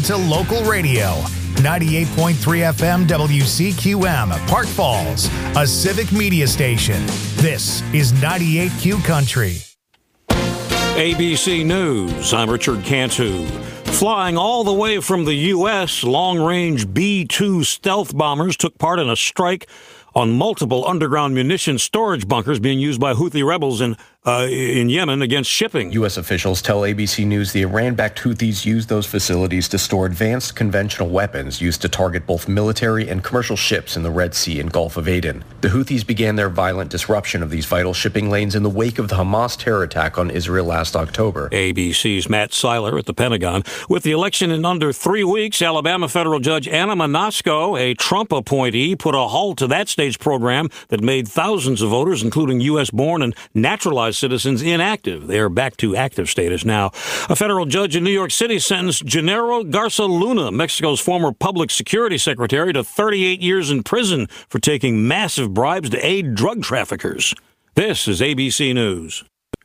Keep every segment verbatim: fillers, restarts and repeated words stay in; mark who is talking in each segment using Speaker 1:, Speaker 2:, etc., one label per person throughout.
Speaker 1: to local radio. ninety-eight point three F M W C Q M, Park Falls, a civic media station. This is ninety-eight Q Country.
Speaker 2: A B C News, I'm Richard Cantu. Flying all the way from the U S, long-range B two stealth bombers took part in a strike on multiple underground munition storage bunkers being used by Houthi rebels in uh, in Yemen against shipping.
Speaker 3: U S officials tell A B C News the Iran-backed Houthis used those facilities to store advanced conventional weapons used to target both military and commercial ships in the Red Sea and Gulf of Aden. The Houthis began their violent disruption of these vital shipping lanes in the wake of the Hamas terror attack on Israel last October.
Speaker 2: A B C's Matt Seiler at the Pentagon. With the election in under three weeks, Alabama federal judge Anna Monasco, a Trump appointee, put a halt to that state's program that made thousands of voters, including U S-born and naturalized citizens, inactive. They are back to active status now. A federal judge in New York City sentenced Genaro Garza Luna, Mexico's former public security secretary, to thirty-eight years in prison for taking massive bribes to aid drug traffickers. This is A B C News.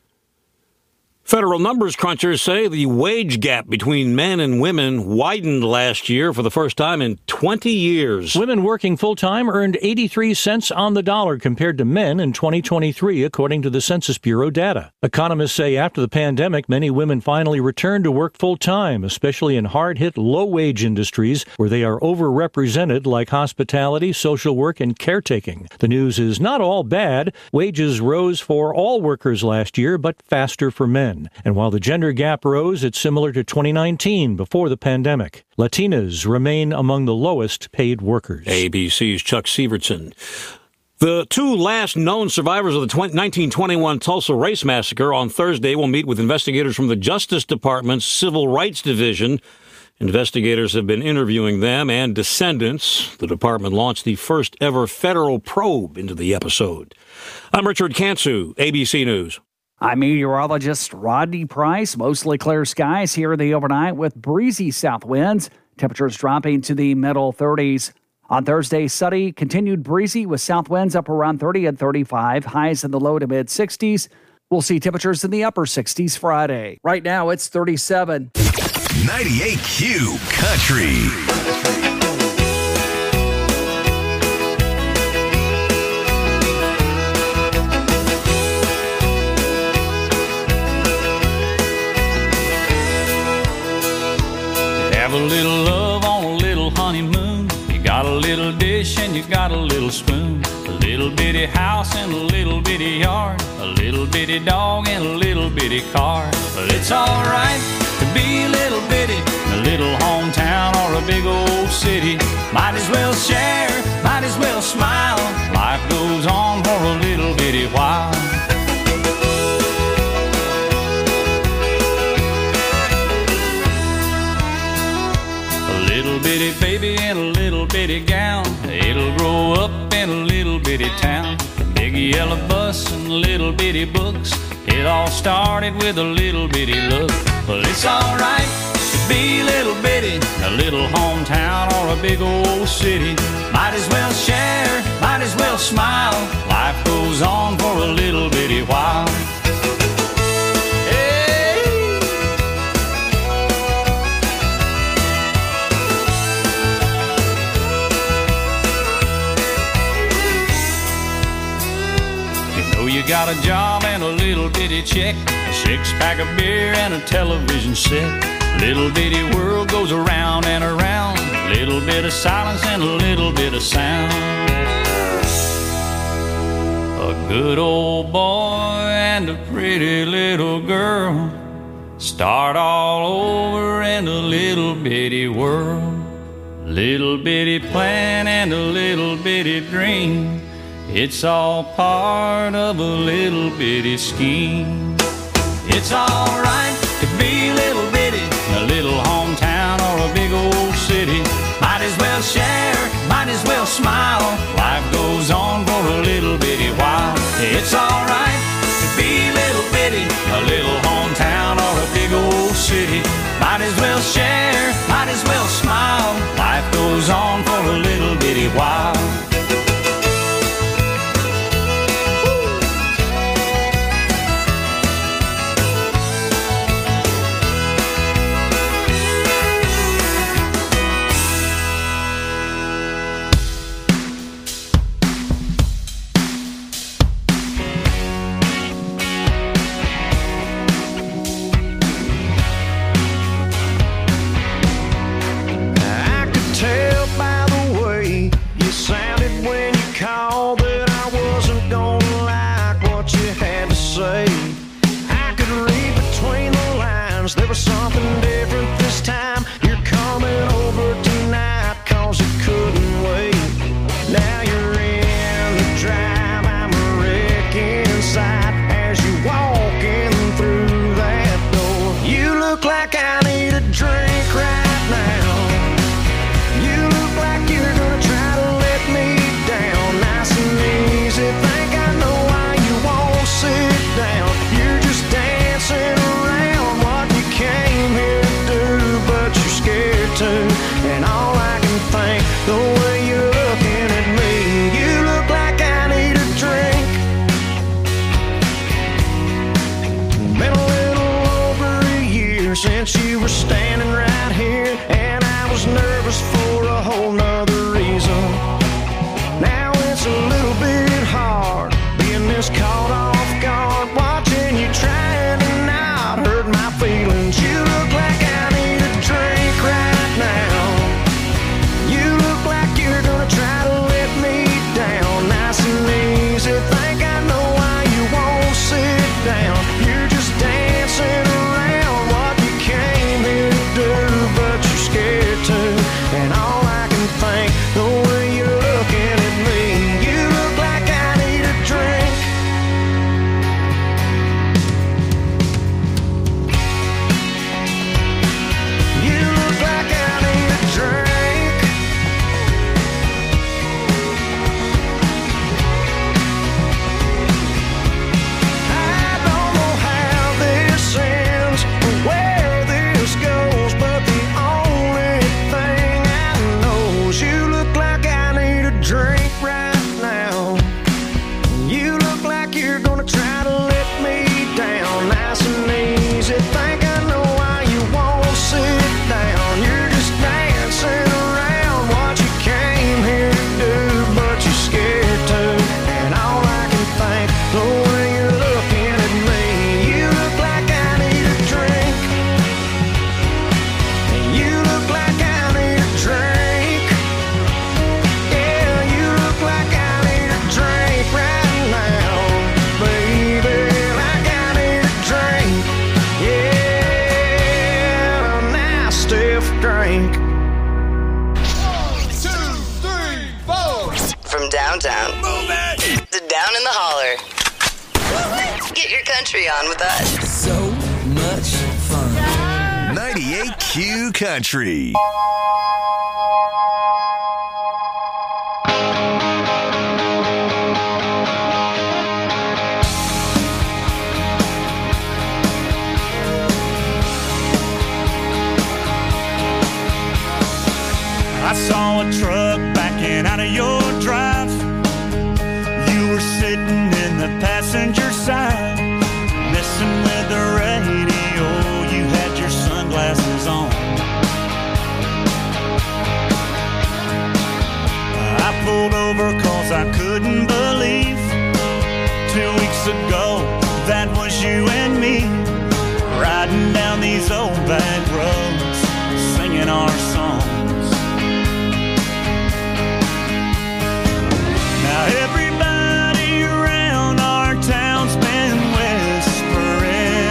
Speaker 2: Federal numbers crunchers say the wage gap between men and women widened last year for the first time in twenty years.
Speaker 4: Women working full-time earned eighty-three cents on the dollar compared to men in twenty twenty-three, according to the Census Bureau data. Economists say after the pandemic, many women finally returned to work full-time, especially in hard-hit, low-wage industries where they are overrepresented, like hospitality, social work, and caretaking. The news is not all bad. Wages rose for all workers last year, but faster for men. And while the gender gap rose, it's similar to twenty nineteen, before the pandemic. Latinas remain among the lowest paid workers.
Speaker 2: A B C's Chuck Sievertson. The two last known survivors of the nineteen twenty-one Tulsa Race Massacre on Thursday will meet with investigators from the Justice Department's Civil Rights Division. Investigators have been interviewing them and descendants. The department launched the first ever federal probe into the episode. I'm Richard Cantu, A B C News.
Speaker 5: I'm meteorologist Rodney Price. Mostly clear skies here in the overnight with breezy south winds. Temperatures dropping to the middle thirties. On Thursday, sunny, continued breezy with south winds up around thirty and thirty-five. Highs in the low to mid sixties. We'll see temperatures in the upper sixties Friday. Right now, it's thirty-seven.
Speaker 6: ninety-eight Q Country.
Speaker 7: Have a little love on a little honeymoon. You got a little dish and you got a little spoon. A little bitty house and a little bitty yard. A little bitty dog and a little bitty car. But it's alright to be a little bitty in a little hometown or a big old city. Might as well share, might as well smile. Life goes on for a little bitty while. Little bitty baby in a little bitty gown. It'll grow up in a little bitty town. Big yellow bus and little bitty books. It all started with a little bitty look. Well, it's alright to be a little bitty in a little hometown or a big old city. Might as well share, might as well smile. Life goes on for a little bitty while. You got a job and a little bitty check, a six-pack of beer and a television set. Little bitty world goes around and around. Little bit of silence and a little bit of sound. A good old boy and a pretty little girl start all over in a little bitty world. Little bitty plan and a little bitty dream. It's all part of a little bitty scheme. It's alright to be a little bitty in a little hometown or a big old city. Might as well share, might as well smile. Life goes on for a little bitty while. It's alright to be a little bitty in a little hometown or a big old city. Might as well share, might as well smile. Life goes on for a little bitty while.
Speaker 8: holler. Get your country on with us.
Speaker 6: So much fun. ninety-eight Q Country.
Speaker 9: I saw a truck backing out of your drive. You were sitting in the passenger side, messing with the radio. You had your sunglasses on. I pulled over cause I couldn't believe two weeks ago that was you and me, riding down these old back roads, singing our songs. Now everybody around our town's been whispering.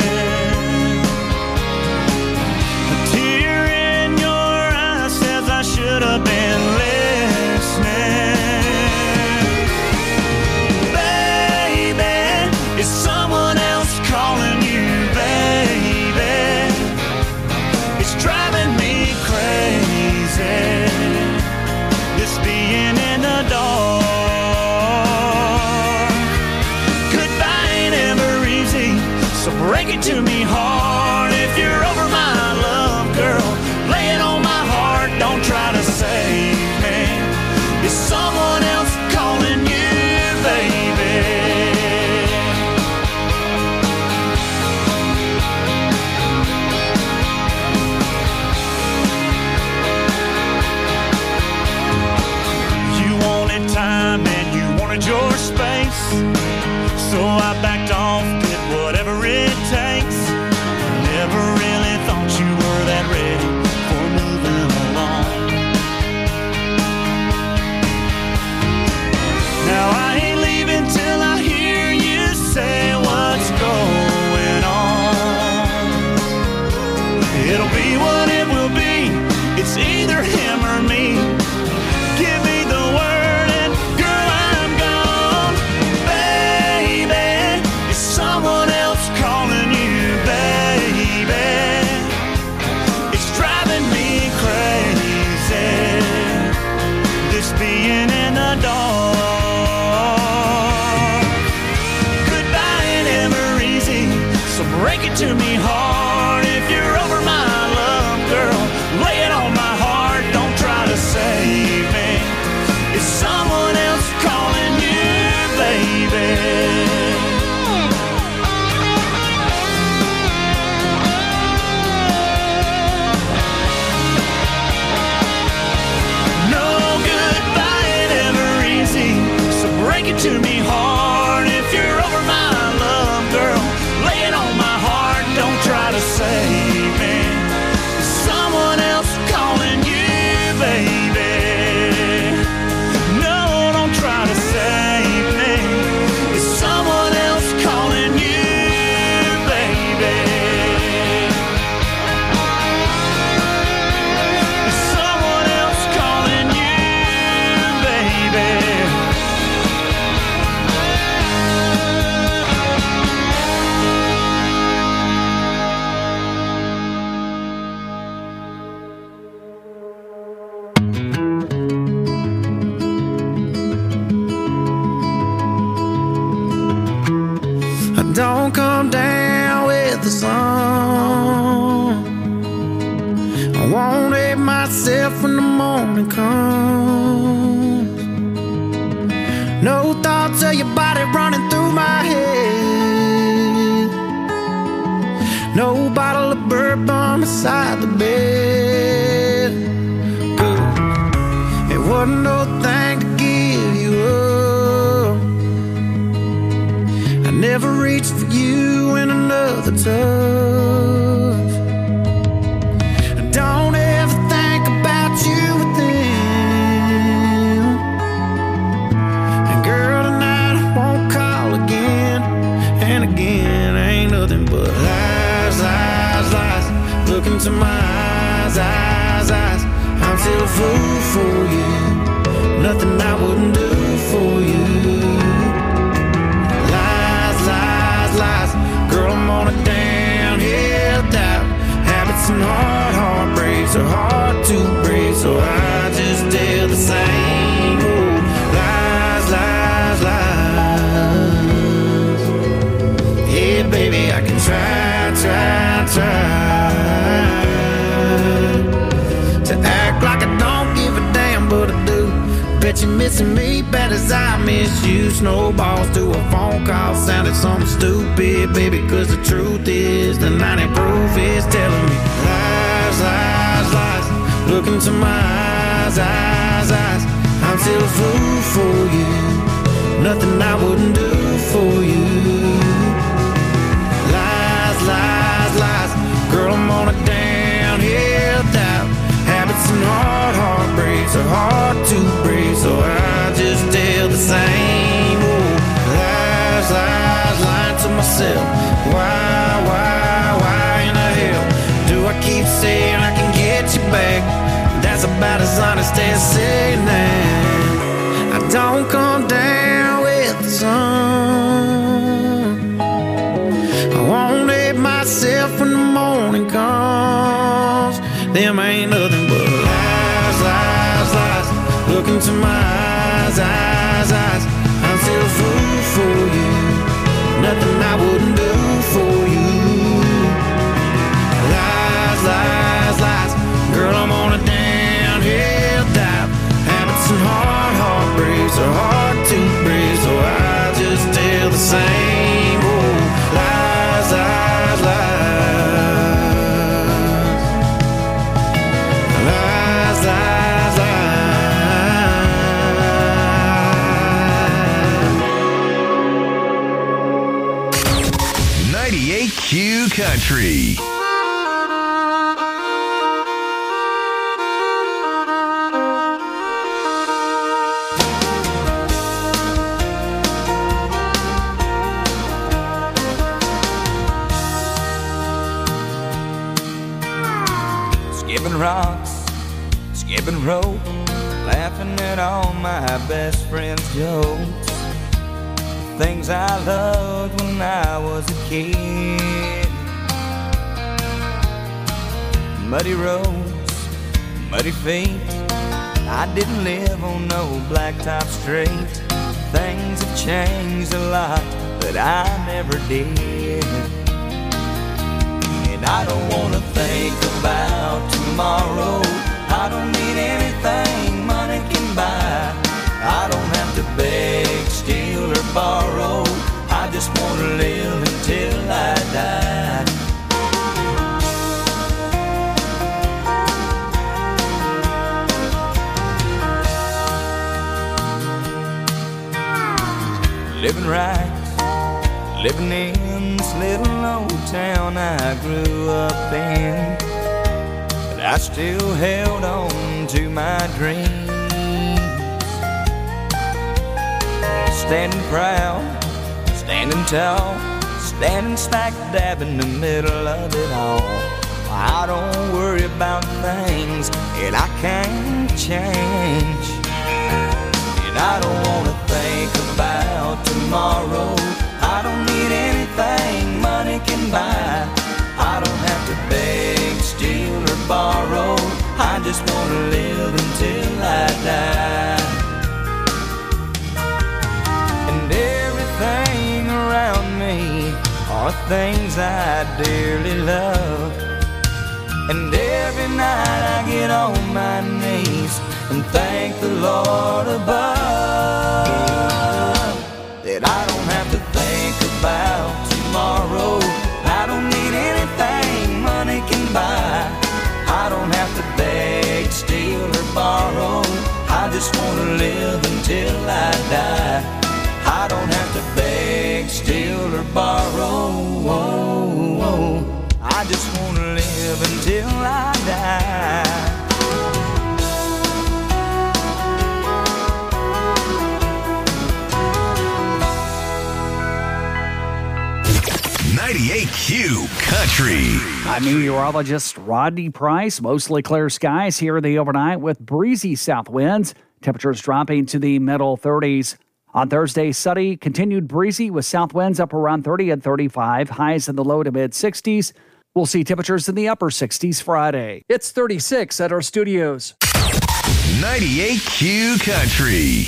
Speaker 9: A tear in your eye says I should have been listening. Baby, is someone else calling you, baby? It's driving me crazy, this being in the dark. So break it to me hard if you're over my love, girl. Lay it on my heart, don't try to save me. Is someone else calling you, baby? You wanted time and you wanted your space, so I backed off, did whatever it takes. Never really thought you were that ready for moving along. Now I ain't leaving till I hear you say what's going on. It'll be what it will be, it's either him or me. Give me the word and girl, I'm gone. Baby, is someone else calling you, baby? It's driving me crazy, this being in the dark. Goodbye ain't ever easy, so break it to me hard if you're over my love, girl. Lay it on my heart, don't try to save me. Is someone else calling you, baby? Break it to me hard if you're over my love, girl. Lay it on my heart, don't try to save me. Is someone else calling you, baby? No, don't try to save me. Is someone else calling you, baby? Is someone else calling you, baby?
Speaker 10: Don't come down with the sun. I won't hate myself when the morning comes. No thoughts of your body running through my head. No bottle of bourbon beside the bed. Good. It wasn't no thing to give you up. I never reached for you in another tough. Don't ever think about you with them. And girl, tonight I won't call again. And again, ain't nothing but lies, lies, lies. Look into my eyes, eyes, eyes. I'm still a fool for you. Nothing I wouldn't do for you. missing me bad as I miss you. Snowballs to a phone call sounded something stupid, baby, cause the truth is the ninety proof is telling me lies, lies, lies. Look into my eyes, eyes, eyes. I'm still a fool for you. Nothing I wouldn't do for you. Lies, lies, lies. Girl, I'm on a downhill dive. Habits and hard heartbreaks are hard to break, so I just tell the same old lies, lies, lying to myself. Why, why, why in the hell do I keep saying I can get you back? That's about as honest as saying that I don't come down with the sun. I won't let myself when the morning comes. Them ain't nothing but lies, lies, lies. Look into my eyes, eyes, eyes. I'm still a fool for you. Nothing I wouldn't do for you. Lies, lies, lies. Girl, I'm on a downhill dive. Habits and hard heartbreaks are hard to break, so I just tell the same old lies, lies, lies. Lies, lies,
Speaker 6: lies. ninety-eight Q Country.
Speaker 11: Skipping rocks, skipping rope, laughing at all my best friends' jokes. Things I loved when I was a kid. Muddy roads, muddy feet. I didn't live on no blacktop street. Things have changed a lot, but I never did. And I don't wanna think about tomorrow. I don't need anything money can buy. I don't have to beg, steal, or borrow. I just wanna live until I die. Living right, living in this little old town I grew up in, but I still held on to my dreams. Standing proud, standing tall, standing smack dab in the middle of it all. I don't worry about things that I can't change. And I don't wanna think about tomorrow. I don't need anything money can buy. I don't have to beg, steal, or borrow. I just wanna live until I die. And everything around me are things I dearly love. And every night I get on my knees and thank the Lord above that I don't have to think about tomorrow. I don't need anything money can buy. I don't have to beg, steal, or borrow. I just wanna live until I die. I don't have to beg, steal, or borrow. I just wanna live until I die.
Speaker 6: ninety-eight Q Country.
Speaker 5: I'm meteorologist Rodney Price. Mostly clear skies here in the overnight with breezy south winds. Temperatures dropping to the middle thirties. On Thursday, sunny, continued breezy with south winds up around thirty and thirty-five. Highs in the low to mid sixties. We'll see temperatures in the upper sixties Friday. It's thirty-six at our studios.
Speaker 6: ninety-eight Q Country.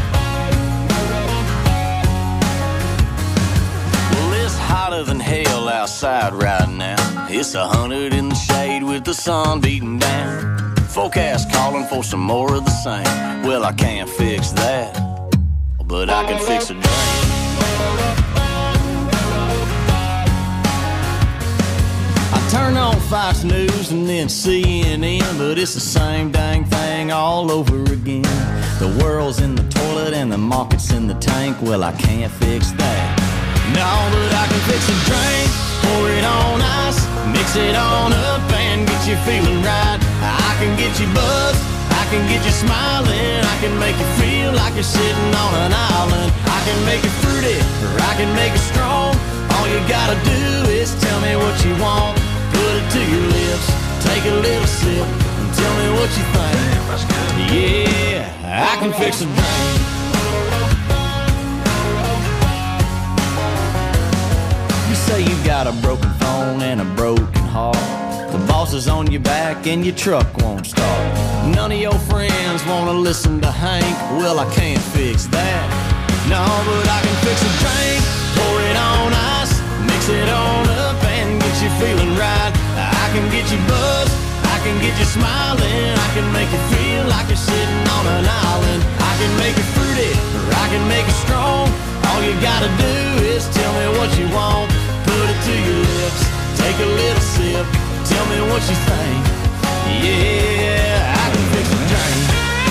Speaker 12: Than hell outside right now. It's a hundred in the shade with the sun beating down. Forecast calling for some more of the same. Well, I can't fix that, but I can fix a drain. I turn on Fox News and then C N N, but it's the same dang thing all over again. The world's in the toilet and the market's in the tank. Well, I can't fix that. No, but I can fix a drink, pour it on ice, mix it on up and get you feeling right. I can get you buzzed, I can get you smiling, I can make you feel like you're sitting on an island. I can make it fruity, or I can make it strong. All you gotta do is tell me what you want. Put it to your lips, take a little sip, and tell me what you think. Yeah, I can fix a drink. You say you got a broken phone and a broken heart. The boss is on your back and your truck won't start. None of your friends wanna listen to Hank. Well, I can't fix that. No, but I can fix a drink, pour it on ice, mix it on up and get you feeling right. I can get you buzzed, I can get you smiling, I can make you feel like you're sitting on an island. I can make it fruity, or I can make it strong. All you gotta do is tell me what you want. Put it to your lips, take a little sip, tell me what you think. Yeah, I can fix a drink.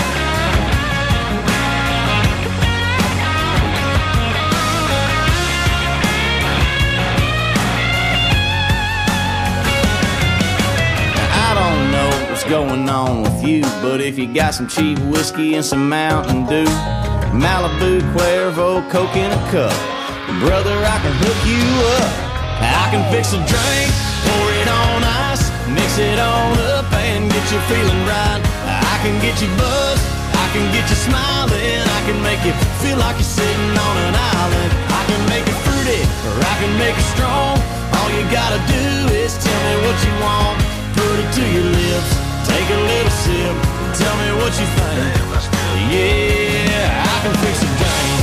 Speaker 12: I don't know what's going on with you, but if you got some cheap whiskey and some Mountain Dew, Malibu, Cuervo, Coke in a cup, brother, I can hook you up. I can fix a drink, pour it on ice, mix it on up and get you feeling right. I can get you buzzed, I can get you smiling, I can make you feel like you're sitting on an island. I can make it fruity, or I can make it strong. All you gotta do is tell me what you want. Put it to your lips, take a little sip, tell me what you think. Yeah, I can fix a drink.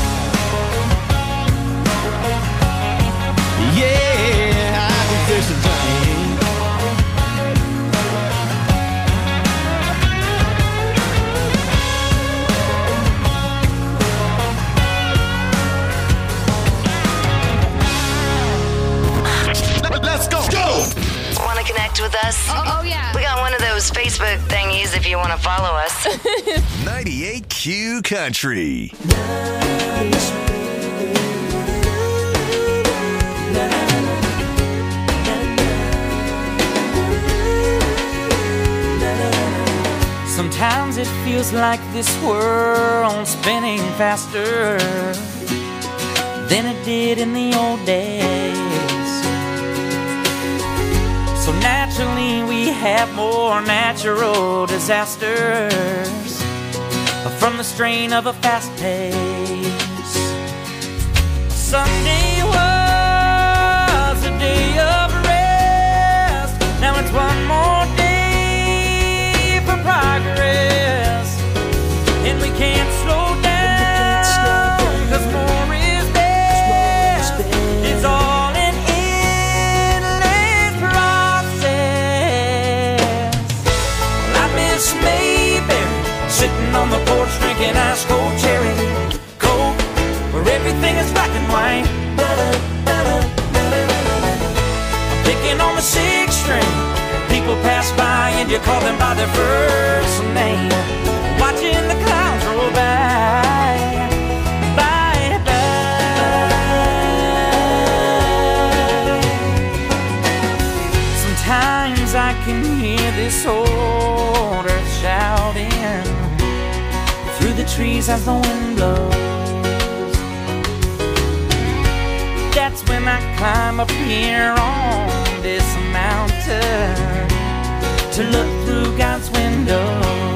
Speaker 12: Yeah, I can fix a drink.
Speaker 6: Let's go. Go.
Speaker 8: Want to connect with us?
Speaker 13: Oh, oh yeah.
Speaker 8: We got one of those Facebook thingies if you want to follow us.
Speaker 6: ninety-eight Q Country.
Speaker 11: Sometimes it feels like this world's spinning faster than it did in the old days. So naturally we have more natural disasters from the strain of a fast pace. Sunday was a day of rest. Now it's one more day for progress, and we can't slow down, cause more is best. It's all an endless process. Well, I miss Mayberry, sitting on the porch drinking ice cold cherry Coke, where everything is black and white. I'm picking on the sixth string. People pass by and you call them by their first name. Watching the clouds roll by, by, by. Sometimes I can hear this old earth shouting through the trees as the wind blows. That's when I climb up here on this mountain to look through God's window.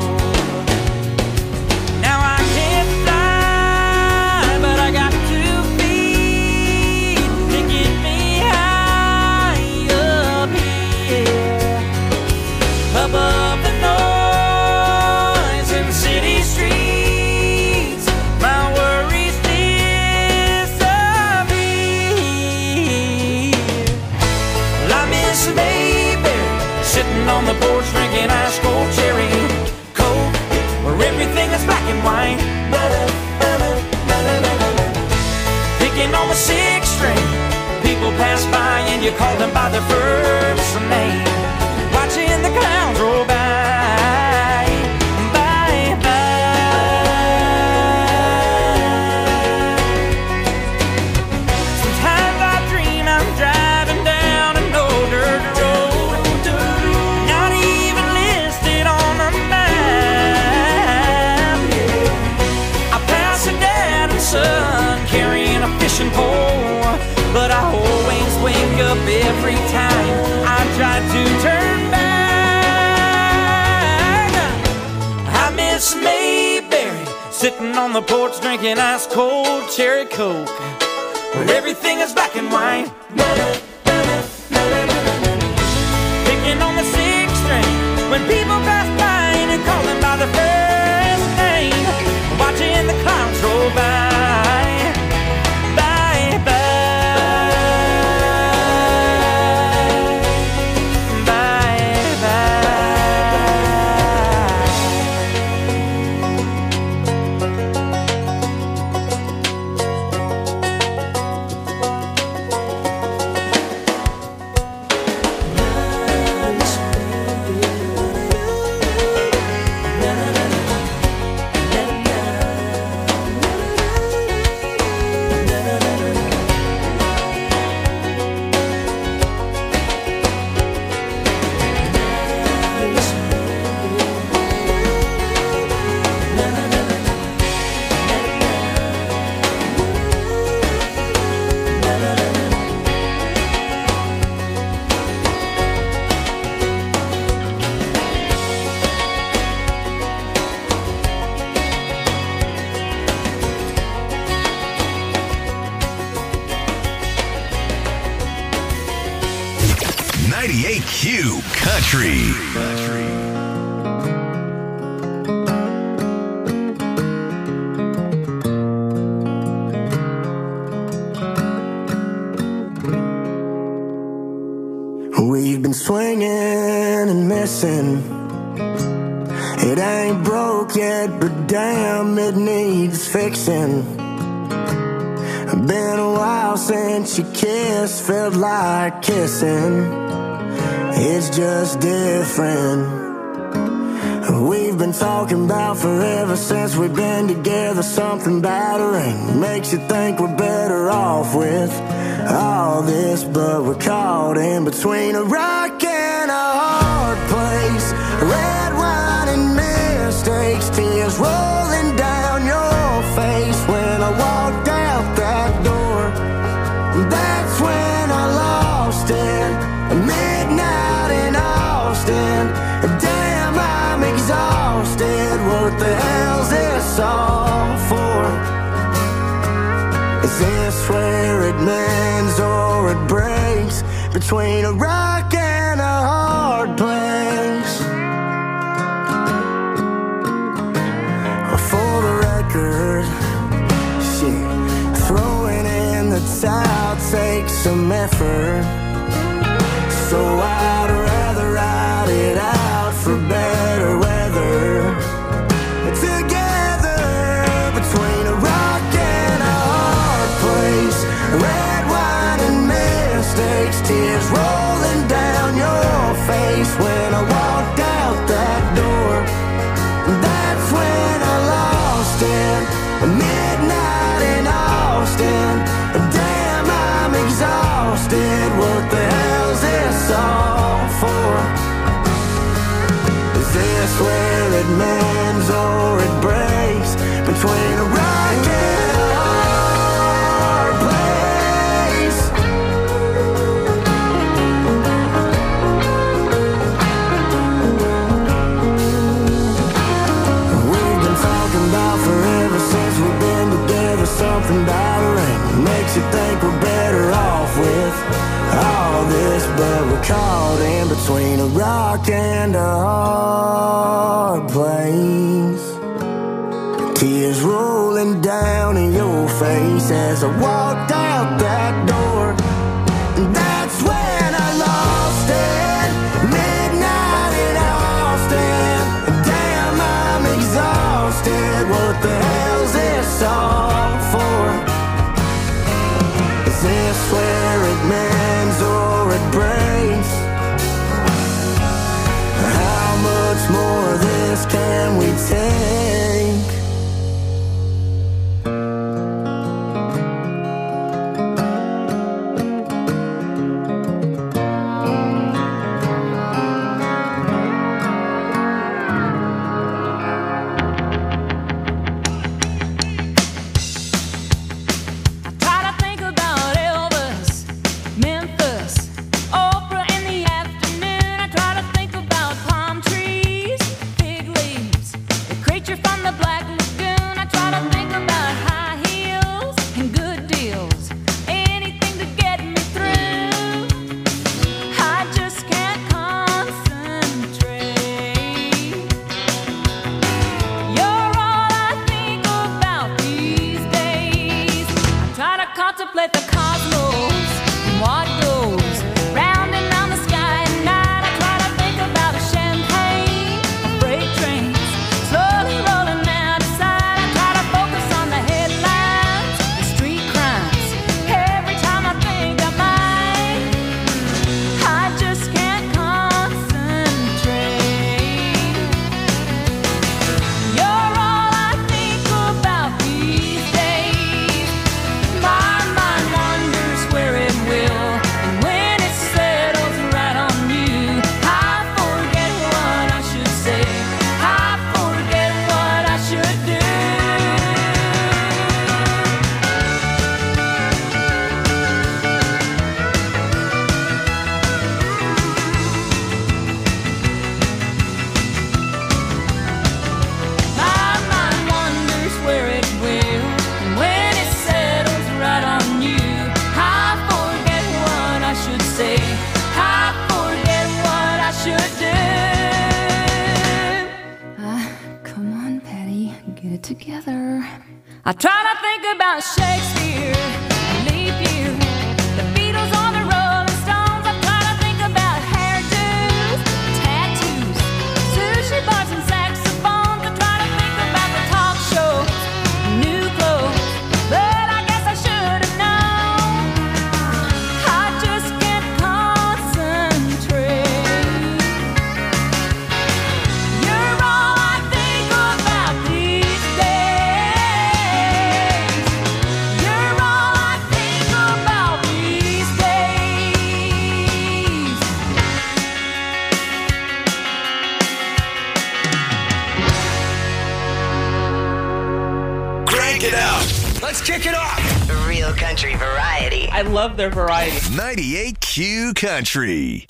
Speaker 11: Now I can't fly, but I got two feet to get me high up here, above the noise in city streets. My worries disappear. on the porch drinking ice cold cherry Coke, where everything is black and white. Picking on the sixth string, people pass by and you call them by their first name. Watching the clowns roll by. But I always wake up every time I try to turn back. I miss Mayberry, sitting on the porch drinking ice cold cherry Coke, where everything is black and white. Picking on the sixth string, when people pass by and you call them by their first name. Watching the clowns roll by.
Speaker 6: ninety-eight Q Country. Country.
Speaker 10: We've been swinging and missing. It ain't broke yet, but damn, it needs fixing. Been a while since you kissed, felt like kissing. It's just different. We've been talking about forever since we've been together. Something about her ain't makes you think we're better off with all this, but we're caught in between a rock and a hard place. Red wine and mistakes, tears rolling down your face. When I walked out that door, that's when I lost it. Midnight in Austin, damn, I'm exhausted. What the hell's this all for? Is this where it mends or it breaks? Between a rock and a hard place. For the record, shit, throwing in the towel takes some effort. So I'd rather ride it out for better weather. Together between a rock and a hard place. Red wine and mistakes, tears rolling down your face. When I walked out that door, that's when I lost it. Midnight in Austin, damn, I'm exhausted. What the hell's this all for? Is this where it mends or it breaks? Between a rock and a hard place. We've been talking about forever since we've been together. Something about her ain't makes you think we're better off with all this, but we're caught in between a rock and a hard place. Tears rolling down in your face as I walked out that door. And that's when I lost it. Midnight
Speaker 13: together. I try to think about Shakespeare, leap year, the Beatles or the Rolling Stones. I try to think about hairdos, tattoos, sushi bars and saxophones. I try to think about the talk shows, new clothes, but I guess I should have known. I just can't concentrate. You're all I think about these days. You're all I think about these days.
Speaker 6: Crank it up.
Speaker 8: Let's kick it off. Real country variety.
Speaker 14: I love their variety.
Speaker 6: ninety-eight Q Country.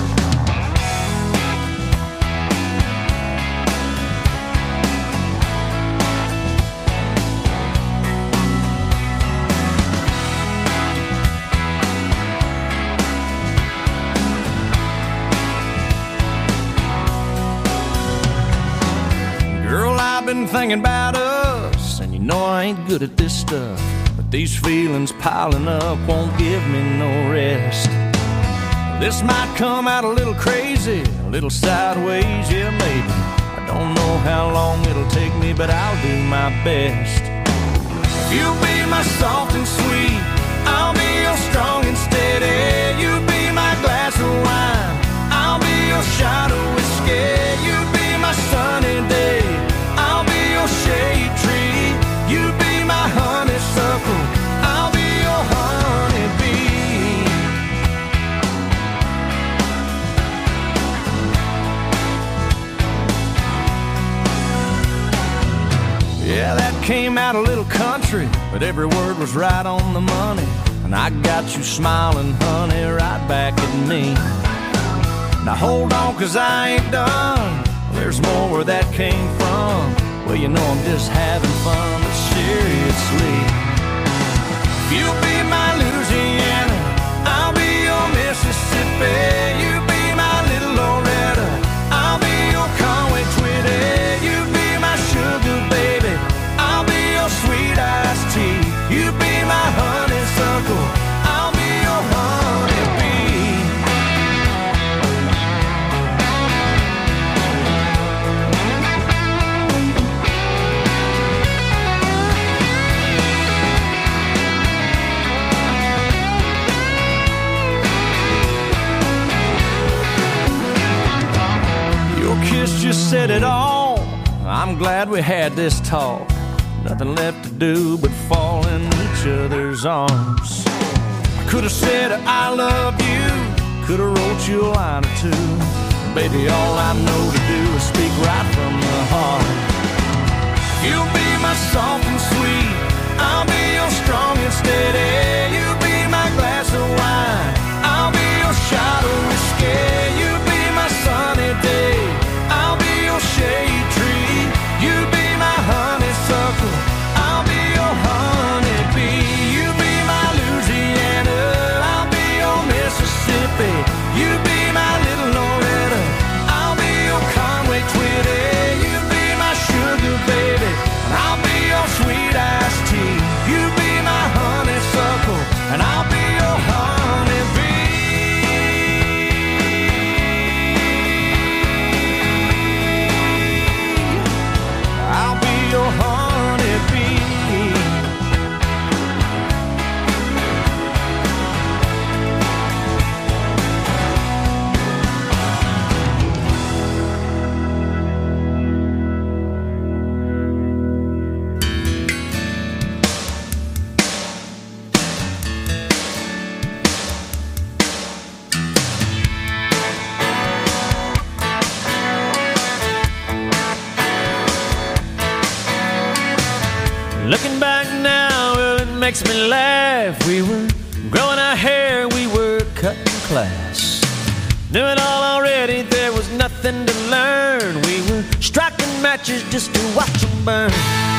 Speaker 12: Girl, I've been thinking about us, and you know I ain't good at this stuff. But these feelings piling up won't give me no rest. This might come out a little crazy, a little sideways, yeah, maybe. I don't know how long it'll take me, but I'll do my best. You'll be my soft and sweet, I'll be your strong and steady. You be my glass of wine, I'll be your shot of whiskey. You be my sunny day, I'll be your shade tree. You be my honeysuckle, I'll be your honeybee. Yeah, that came out a little country, but every word was right on the money. And I got you smiling, honey, right back at me. Now hold on, cause I ain't done. There's more where that came from. Well, you know I'm just having fun, but seriously. You be my Louisiana, I'll be your Mississippi. You be my little Loretta, I'll be your Conway Twitty. You be my sugar baby, I'll be your sweet iced tea. You be my honeysuckle, I'll be your honeybee. Your kiss just said it all. I'm glad we had this talk. Nothing left to do but fall in each other's arms. I could have said I love you, could have wrote you a line or two. Baby, all I know to do is speak right from the heart. You'll be my soft and sweet, I'll be your strong and steady. You be my glass of wine, I'll be your shot of whiskey. You be my sunny day, I'll be your shade tree. You be my honeysuckle, I'll be your honeybee. You be my Louisiana, I'll be your Mississippi. You be my little Loretta, I'll be your Conway Twitty. You be my sugar baby, and I'll be your sweet iced tea. You be my honeysuckle, and I'll be your honeybee. I'll be your honeybee. Looking back now, well, it makes me laugh. We were growing our hair, we were cutting class. Knew it all already, there was nothing to learn. We were striking matches just to watch them burn.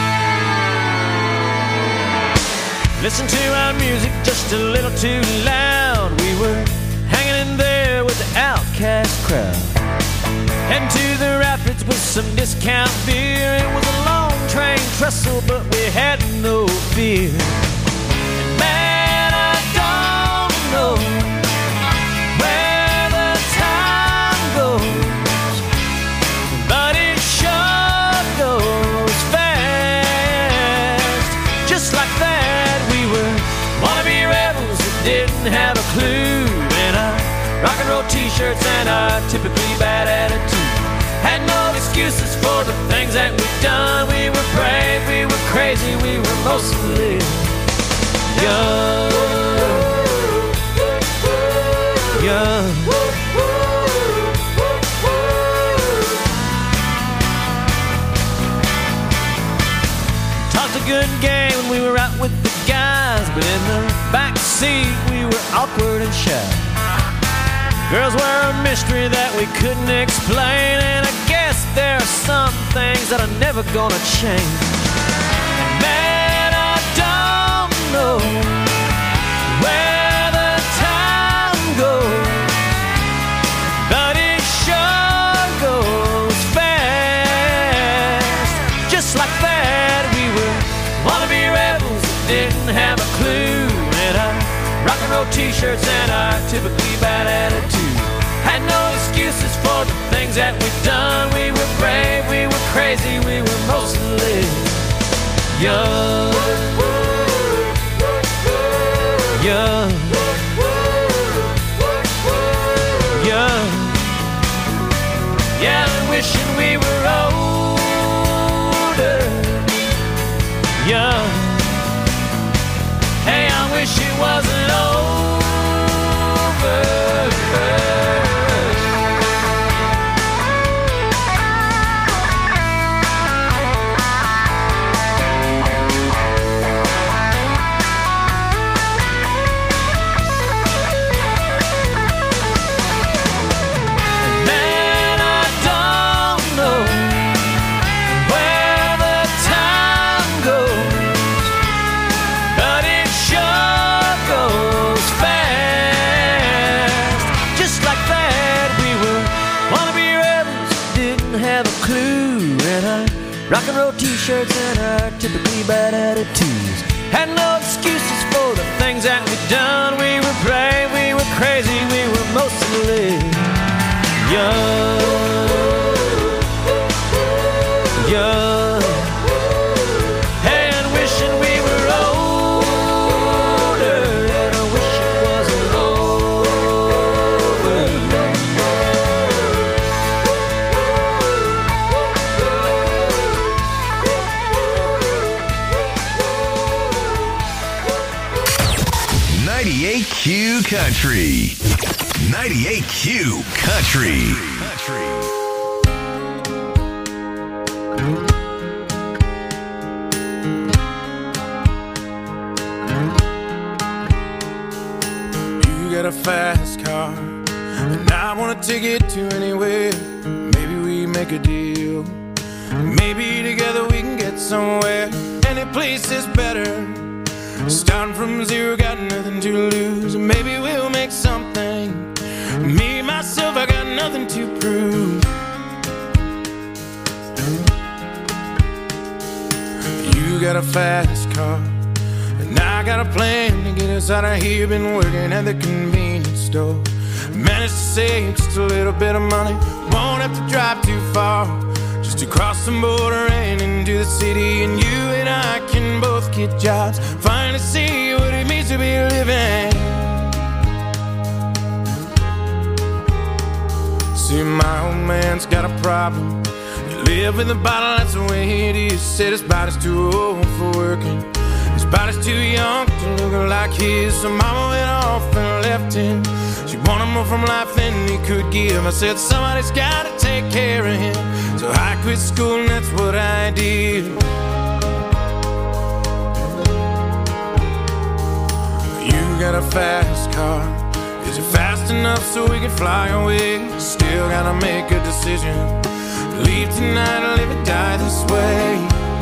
Speaker 12: Listen to our music just a little too loud. We were hanging in there with the outcast crowd.
Speaker 9: Heading to the rapids with some discount beer. It was a long train trestle, but we had no fear. And man, I don't know where the time goes, but it sure goes fast. Just like that, we were wannabe rebels that didn't have a clue. And our rock and roll t-shirts and our typically bad attitude had no excuses for the things that we've done. We were brave, we were crazy, we were mostly young. Young. Talked a good game when we were out with the guys, but in the back seat we were awkward and shy. Girls were a mystery that we couldn't explain, and I guess there are some things that are never gonna change. And man, I don't know where the time goes, but it sure goes fast. Just like that, we were wannabe rebels that didn't have a clue. And our rock and roll t-shirts and our typically bad attitude had no excuses for the things that we've done. We were brave, we were crazy, we were mostly young. Young. Young. Yeah, and wishing we were older. Young. Hey, I wish it wasn't over. Rock and roll t-shirts and our typically bad attitudes had no excuses for the things that we'd done. We were brave, we were crazy, we were mostly young. Young. Hey, and wishing we were older, and I wish it wasn't over.
Speaker 6: ninety-eight Q Country. ninety-eight Q Country.
Speaker 10: You got a fast car, and I want to take it to anywhere. Maybe we make a deal. Maybe together we can get somewhere. Any place is better. Starting from zero, got nothing to lose. Maybe we'll make something. Me, myself, I got nothing to prove. You got a fast car, and I got a plan to get us out of here. Been working at the convenience store. Managed to save just a little bit of money. Won't have to drive too far, just to cross the border and into the city. And you and I can both get jobs, finally see what it means to be living. See, my old man's got a problem. He live with a bottle, that's the way it is. Said his body's too old for working, his body's too young to look like his. So mama went off and left him. She wanted more from life than he could give. I said somebody's gotta take care of him, so I quit school and that's what I did. You got a fast car, is it fast enough so we can fly away? Still gotta make a decision, leave tonight or live or die this way.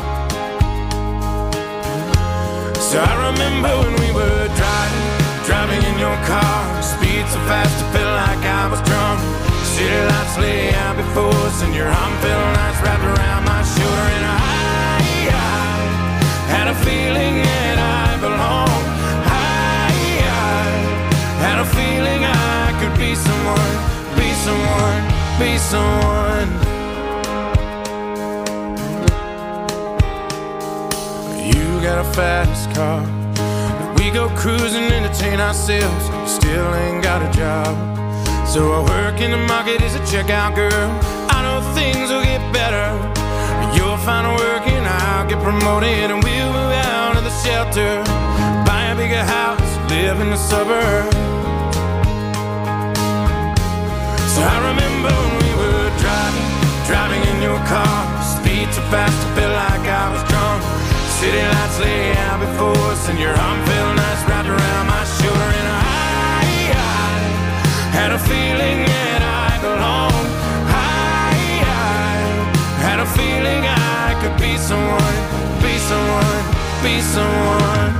Speaker 10: So I remember when we were driving, driving in your car, speed so fast it felt like I was drunk. City lights lay out before your arm felt nice wrapped around my shoulder, and I, I had a feeling that I belong. I, I had a feeling I could be someone, be someone, be someone. You got a fast car, we go cruising, entertain ourselves. Still ain't got a job, so I work in the market as a checkout girl. I know things will get better. You'll find work and I'll get promoted, and we'll move out of the shelter, buy a bigger house, live in the suburbs. So I remember when we were driving, driving in your car, speed so fast I felt like I was drunk. City lights lay out before us, and your arm felt nice wrapped around my shoulder, and I, I had a feeling that I belong. I, I had a feeling I could be someone, be someone, be someone.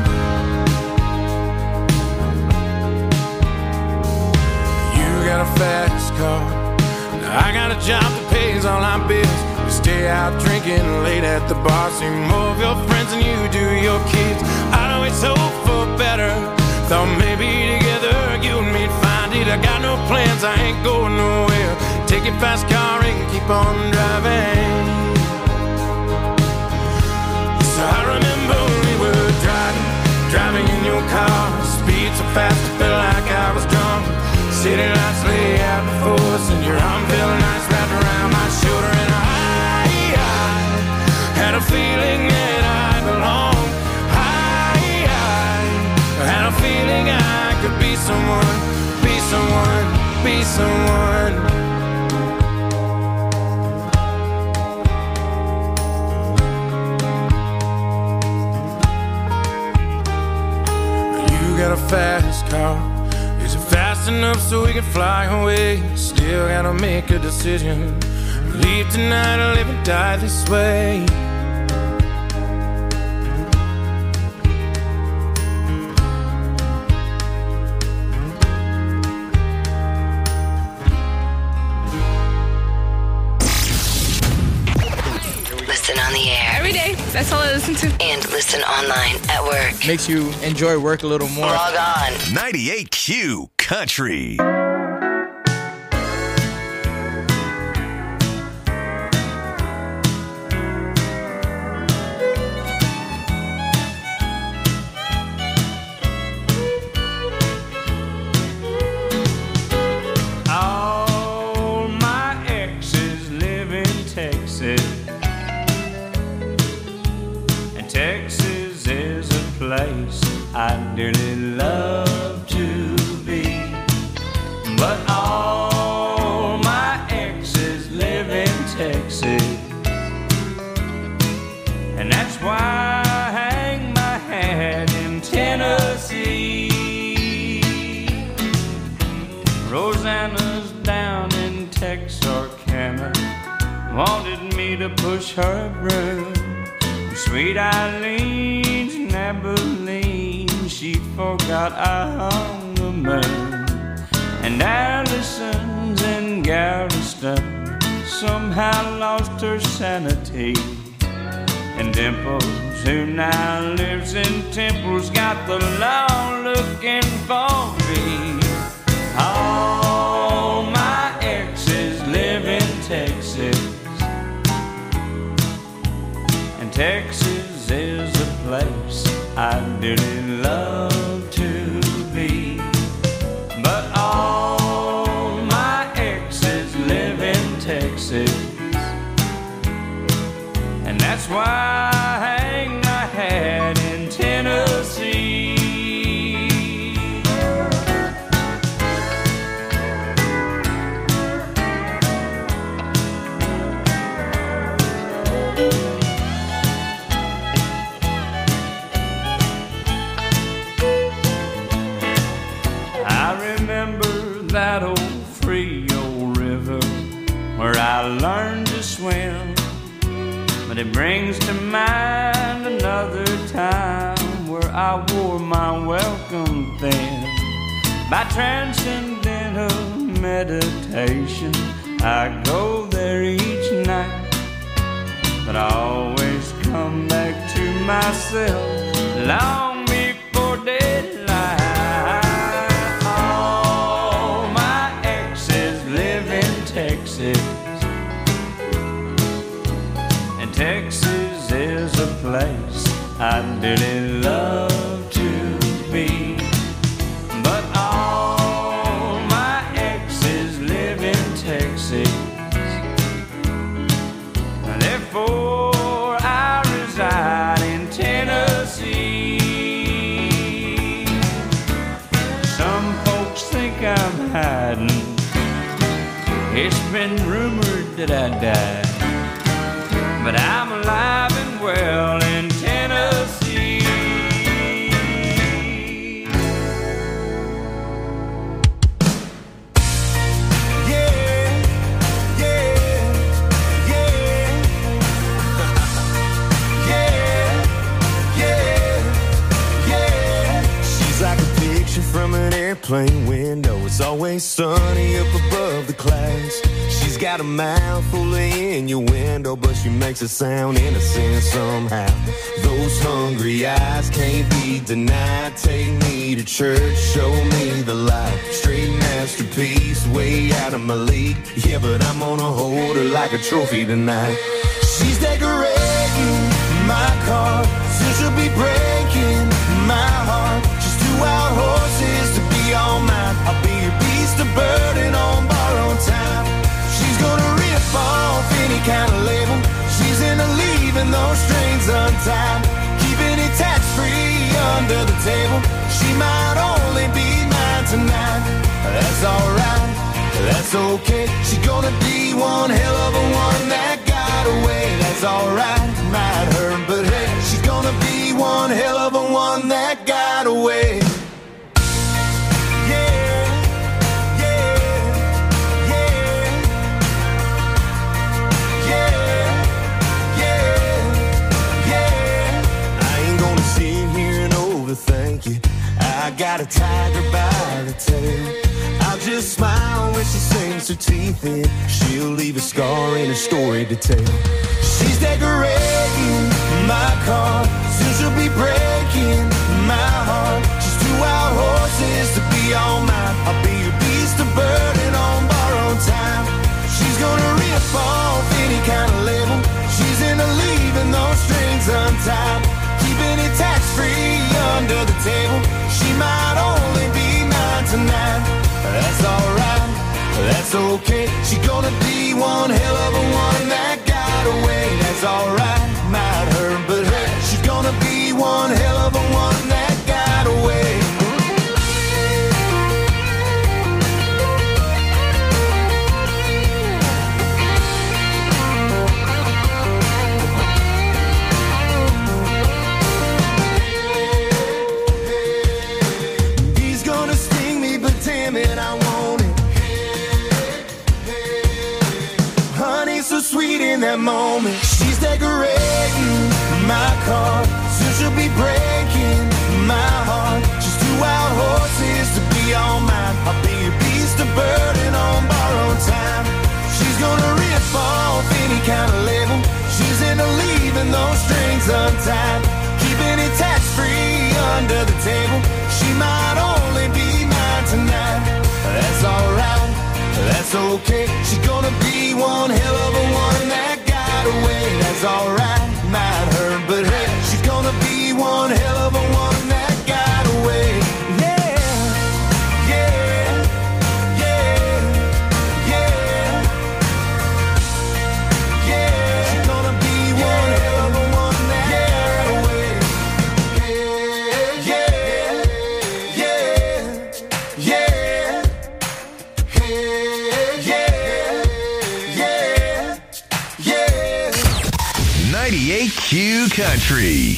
Speaker 10: You got a fast car, I got a job that pays all our bills. We stay out drinking late at the bar, see more of your friends than you do your kids. I always hope for better, thought maybe together you and me'd find it. I got no plans, I ain't going nowhere. Take your fast car and keep on driving. So I remember when we were driving, driving in your car, speed so fast I felt like I was drunk. City lights lay out before us, and your arm felt nice wrapped around my shoulder, and I, I had a feeling that I belong. I, I had a feeling I could be someone, be someone, be someone. You got a fast car, is it fast enough so we can fly away? Still gotta make a decision, leave tonight or live and die this way.
Speaker 8: Listen on the air.
Speaker 14: Every day. That's all I listen to.
Speaker 8: And listen online at work.
Speaker 15: Makes you enjoy work a little more.
Speaker 8: Log on.
Speaker 6: ninety-eight Q Country.
Speaker 7: All my exes live in Texas, and Texas is a place I dearly love to be. But all my exes live in Texas, and that's why I hang my hat in Tennessee. Rosanna's down in Texarkana, wanted me to push her broom. Sweet Eileen's in Abilene, she forgot I hung the moon. And Allison's in Galveston somehow lost her sanity. And Dimples, who now lives in Temple's, got the law looking for me. All my exes live in Texas, and Texas is a place I dearly love to be. But all my exes live in Texas, and that's why I hang my hat in Tennessee. That old Frio River where I learned to swim, but it brings to mind another time where I wore my welcome thin. By transcendental meditation, I go there each but I always come back to myself long before daylight. All my exes live in Texas, and Texas is a place I'd dearly love to be. But all my exes live in Texas, therefore I reside in Tennessee. Some folks think I'm hiding, it's been rumored that I died, but I'm alive and well in Tennessee.
Speaker 10: Yeah, yeah, yeah, yeah, yeah, yeah. She's like a picture from an airplane window. It's always sunny up above the clouds. She's got a mouth full of innuendo, but she makes it sound innocent somehow. Those hungry eyes can't be denied. Take me to church, show me the light. Straight masterpiece, way out of my league. Yeah, but I'm gonna hold her like a trophy tonight. She's decorating my car, soon she'll be breaking my heart. She's two wild horses to be all mine. I'll be your beast of burden on borrowed time. She's gonna rip off any kind of label. She's into leaving those strings untied, keeping it tax-free under the table. She might only be mine tonight. That's alright, that's okay. She's gonna be one hell of a one that got away. That's alright, might hurt, but hey, she's gonna be one hell of a one that got away. Thank you. I got a tiger by the tail. I'll just smile when she sinks her teeth in. She'll leave a scar and a story to tell. She's decorating my car, soon she'll be breaking my heart. She's two wild horses to be all mine. I'll be your beast of burden on borrowed time. She's gonna rip off any kind of label. She's into leaving those strings untied, keeping it tax-free under the table. She might only be mine tonight. That's alright, that's okay. She's gonna be one hell of a one that got away. That's alright, might hurt, but hey, she's gonna be one hell of a one that got away. Sweet in that moment. She's decorating my car, soon she'll be breaking my heart. She's two wild horses to be all mine. I'll be your beast of burden on borrowed time. She's gonna rip off any kind of label. She's into leaving those strings untied, keeping it tax-free under the table. She might only be mine tonight. That's alright, that's okay. She's gonna be one hell of a one that got away. That's alright, might hurt, but hey, she's gonna be one hell of a one that got away. Yeah, yeah, yeah, yeah, yeah. She's gonna be one hell of a one that got away. Yeah, yeah, yeah, yeah.
Speaker 6: ninety-eight Q Country.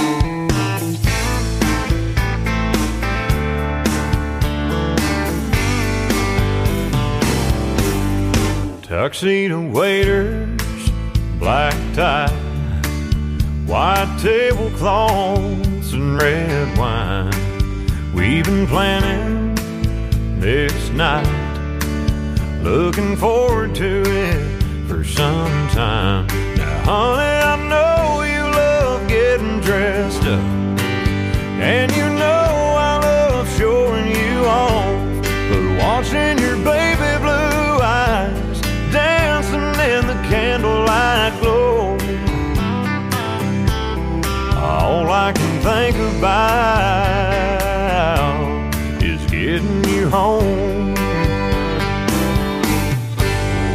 Speaker 14: Tuxedo waiters, black tie, white tablecloths and red wine. We've been planning this night, looking forward to it for some time. Now, honey,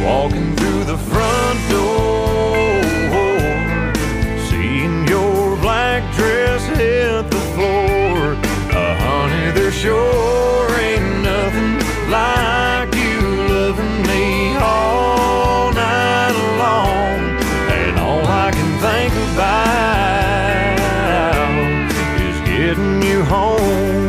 Speaker 14: walking through the front door, seeing your black dress hit the floor. Uh, honey, there sure ain't nothing like you loving me all night long. And all I can think about is getting you home.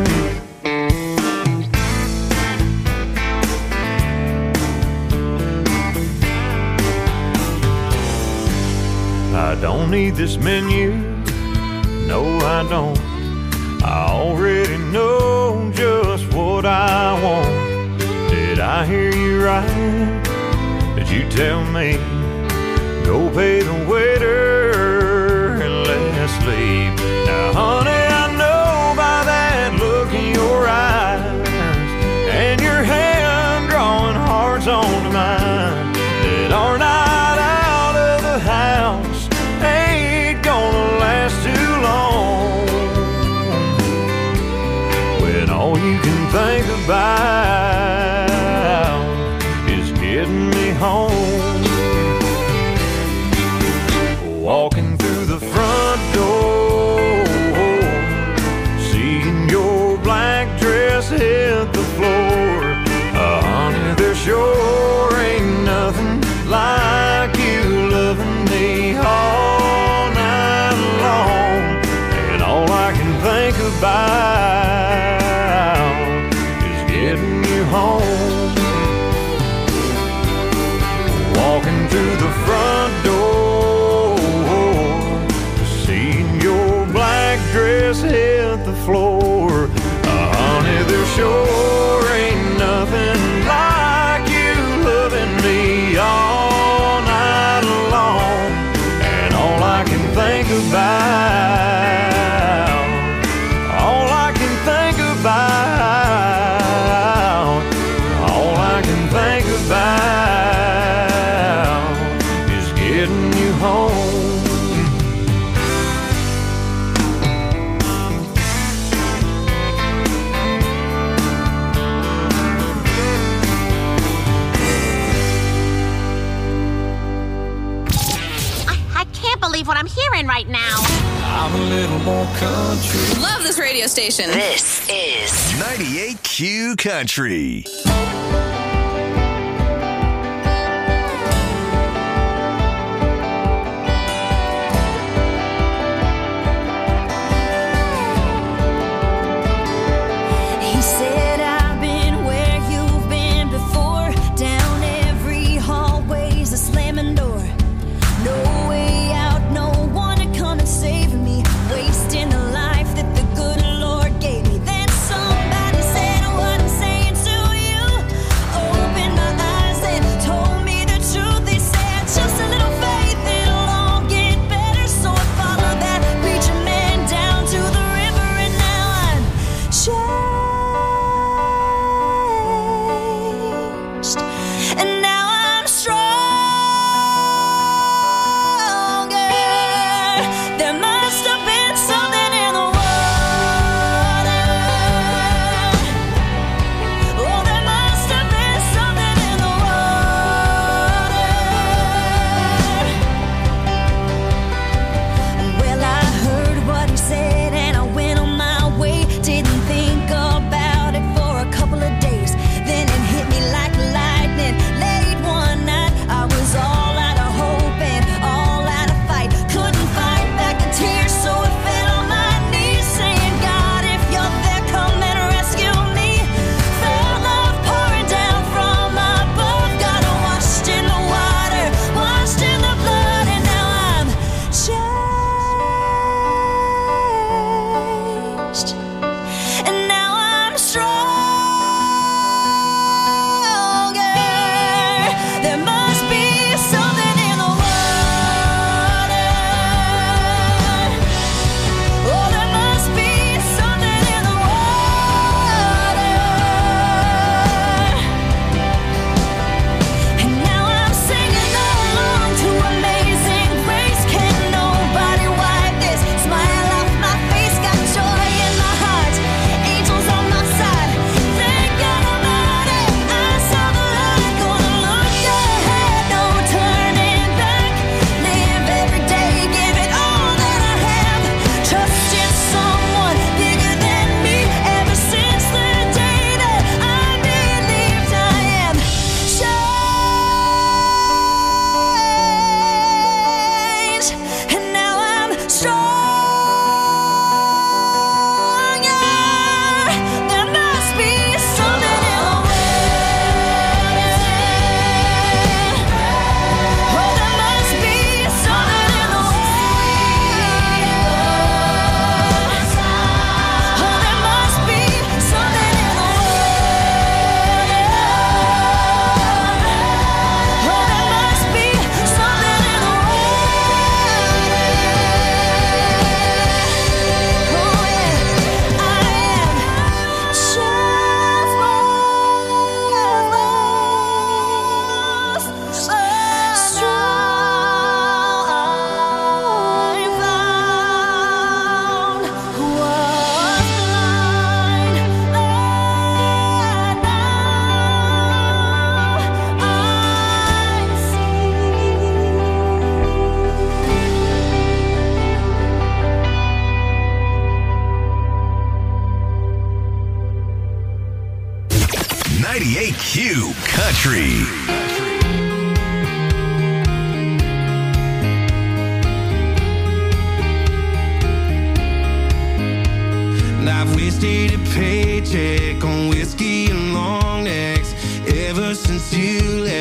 Speaker 14: I don't need this menu, no I don't. I already know just what I want. Did I hear you right? Did you tell me, go pay the waiter and let's leave? Now honey, I know by that look in your eyes and your hand drawing hearts onto mine that our night out of the house ain't gonna last too long, when all you can think about is getting me home. Walking through the front door, seeing your black dress hit the floor. Uh, honey, there sure ain't nothing like you loving me all night long. And all I can think about is getting you home. Walking through the front door, seeing your black dress hit the floor. Uh, honey, there sure ain't nothing like you loving me all night long. And all I can think about, all I can think about, all I can think about is getting you home.
Speaker 16: Believe what I'm hearing right now.
Speaker 6: I'm a little more country.
Speaker 17: Love this radio station.
Speaker 8: This is
Speaker 6: ninety-eight Q Country.
Speaker 13: He said, I've been where you've been before. Down every hallway's a slamming door. No way out, no one to come and save me. Wasting the life that the good Lord gave me. Then somebody said what I'm saying to you.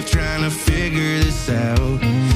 Speaker 10: trying to figure this out.